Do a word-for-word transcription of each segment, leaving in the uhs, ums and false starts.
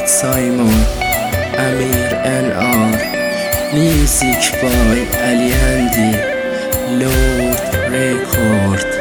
محمد سایمون، امیر ان آر، میوزیک بای علی اندی، لورد ریکورد.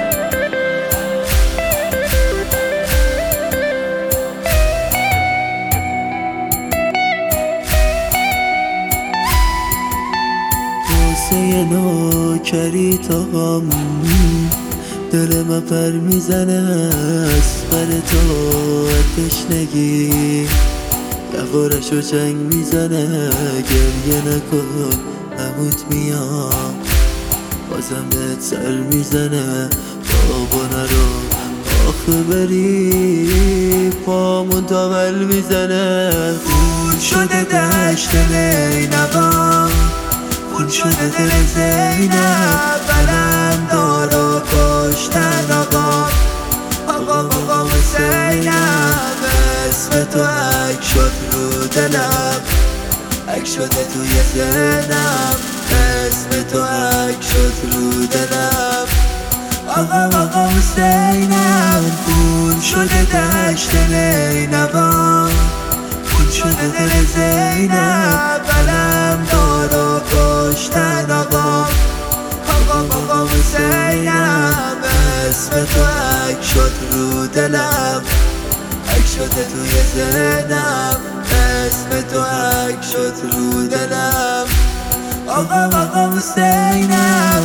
واسه نوکری تا غم دل من پر میزنه، از پر تو تشنگی یقارشو چنگ میزنه. گریه نکن نموت میام، بازم بهت سر میزنه. بابا نرو آخه بری، پامون تا ول میزنه. خون شده دشت نینوا، خون شده دل زینب، بلم دارو کشتن آقا آقا آقا حسینم. اسم تو عک شد رو دلم، عک شده توی ذهنم. اسم تو عک شد رو دلم، آقا آقا حسینم. خون شده دشت نینوا، خون شده دل زینب، بلم دارو کشتن آقا آقا آقا حسینم. اسم تو عک شد رو دلم، عک شده توی ذهنم. اسم تو عک شد رو دلم، آقا آقا حسینم.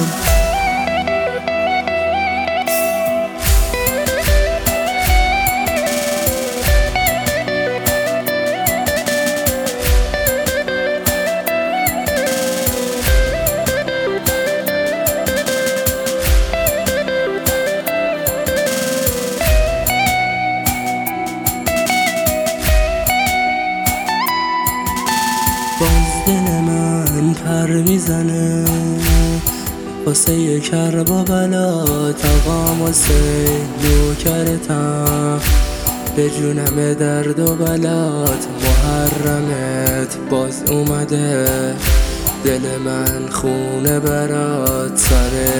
باز دل من پر میزنه واسه کربلا، تقام حسین نوکرتم، به جونم درد و بلات. محرمت باز اومده، دل من خونه برات، سر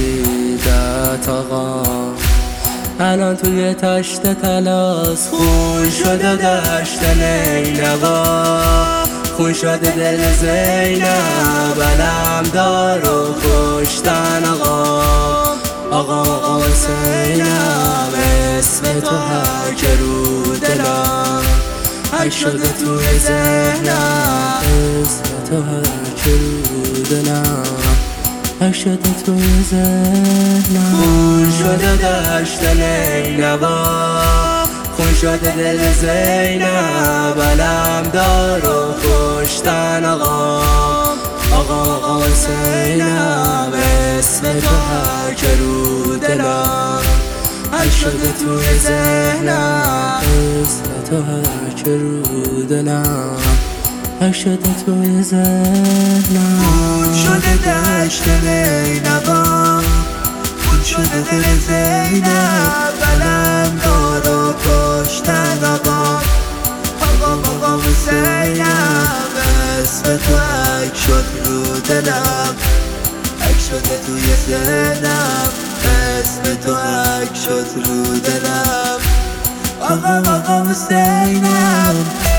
بریدت آقا. الان توی تشت تلاس، خون شده دشت نینوا، خون شده دل زینب، بلم دارو کشتن آقا آقا آقا حسینم. اسم تو هر که رو دلم، عک شده توی ذهنم. اسم تو هر که رو دلم، عک شده توی ذهنم. خون شده دشت نینوا، خون شده دل زینب، بلم دارو کشتن آقا آقا آقا حسینم. اسم تو هر که رو دلم، عک شده توی ذهنم. اسم تو هر که رو دلم، عک شده توی ذهنم. خون شده دشت نینوا، خون شده دل زینب، بلم دارو کشتن آقا آقا آقا حسینم. اسم تو عک شد رو دلم، عک شده توی ذهنم. اسم تو عک شد رو دلم، آقا آقا حسینم.